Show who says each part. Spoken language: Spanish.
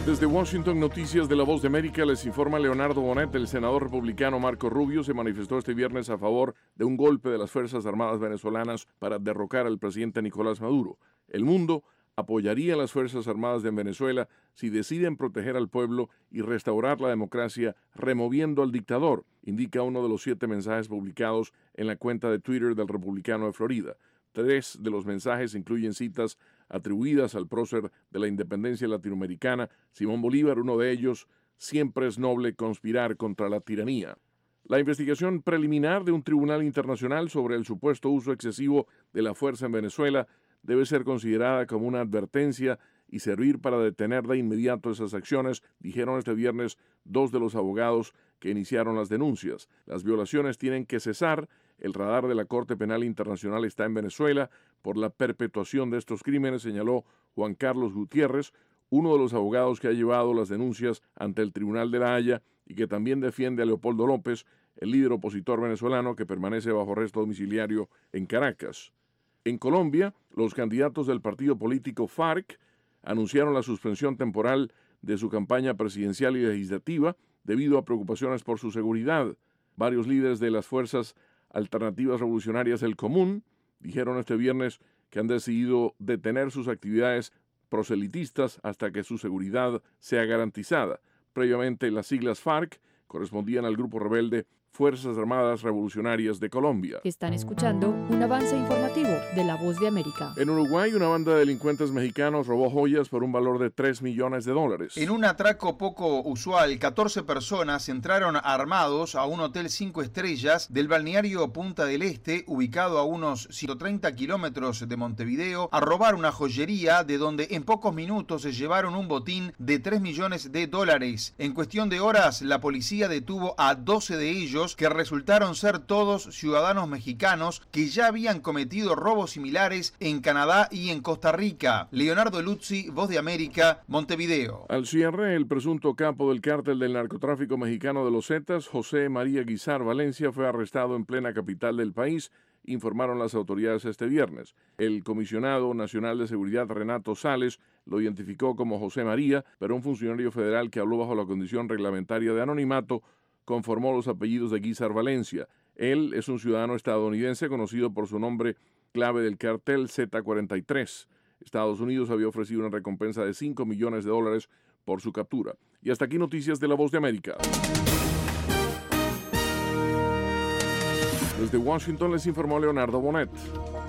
Speaker 1: Desde Washington, Noticias de La Voz de América, les informa Leonardo Bonet. El senador republicano Marco Rubio se manifestó este viernes a favor de un golpe de las Fuerzas Armadas venezolanas para derrocar al presidente Nicolás Maduro. El mundo apoyaría a las Fuerzas Armadas de Venezuela si deciden proteger al pueblo y restaurar la democracia removiendo al dictador, indica uno de los 7 mensajes publicados en la cuenta de Twitter del republicano de Florida. 3 de los mensajes incluyen citas atribuidas al prócer de la independencia latinoamericana, Simón Bolívar. Uno de ellos: siempre es noble conspirar contra la tiranía. La investigación preliminar de un tribunal internacional sobre el supuesto uso excesivo de la fuerza en Venezuela debe ser considerada como una advertencia y servir para detener de inmediato esas acciones, dijeron este viernes 2 de los abogados que iniciaron las denuncias. Las violaciones tienen que cesar. El radar de la Corte Penal Internacional está en Venezuela por la perpetuación de estos crímenes, señaló Juan Carlos Gutiérrez, uno de los abogados que ha llevado las denuncias ante el Tribunal de La Haya y que también defiende a Leopoldo López, el líder opositor venezolano que permanece bajo arresto domiciliario en Caracas. En Colombia, los candidatos del partido político FARC anunciaron la suspensión temporal de su campaña presidencial y legislativa debido a preocupaciones por su seguridad. Varios líderes de las fuerzas alternativas revolucionarias del Común dijeron este viernes que han decidido detener sus actividades proselitistas hasta que su seguridad sea garantizada. Previamente, las siglas FARC correspondían al grupo rebelde Fuerzas Armadas Revolucionarias de Colombia.
Speaker 2: Están escuchando un avance informativo de La Voz de América.
Speaker 1: En Uruguay, una banda de delincuentes mexicanos robó joyas por un valor de $3 millones.
Speaker 3: En un atraco poco usual, 14 personas entraron armados a un hotel 5 estrellas del balneario Punta del Este, ubicado a unos 130 kilómetros de Montevideo, a robar una joyería de donde en pocos minutos se llevaron un botín de $3 millones. En cuestión de horas, la policía detuvo a 12 de ellos, que resultaron ser todos ciudadanos mexicanos que ya habían cometido robos similares en Canadá y en Costa Rica. Leonardo Luzzi, Voz de América, Montevideo.
Speaker 1: Al cierre, el presunto capo del cártel del narcotráfico mexicano de los Zetas, José María Guizar Valencia, fue arrestado en plena capital del país, informaron las autoridades este viernes. El comisionado nacional de seguridad, Renato Sales, lo identificó como José María, pero un funcionario federal que habló bajo la condición reglamentaria de anonimato conformó los apellidos de Guizar Valencia. Él es un ciudadano estadounidense conocido por su nombre clave del cartel Z43. Estados Unidos había ofrecido una recompensa de $5 millones por su captura. Y hasta aquí Noticias de La Voz de América. Desde Washington les informó Leonardo Bonet.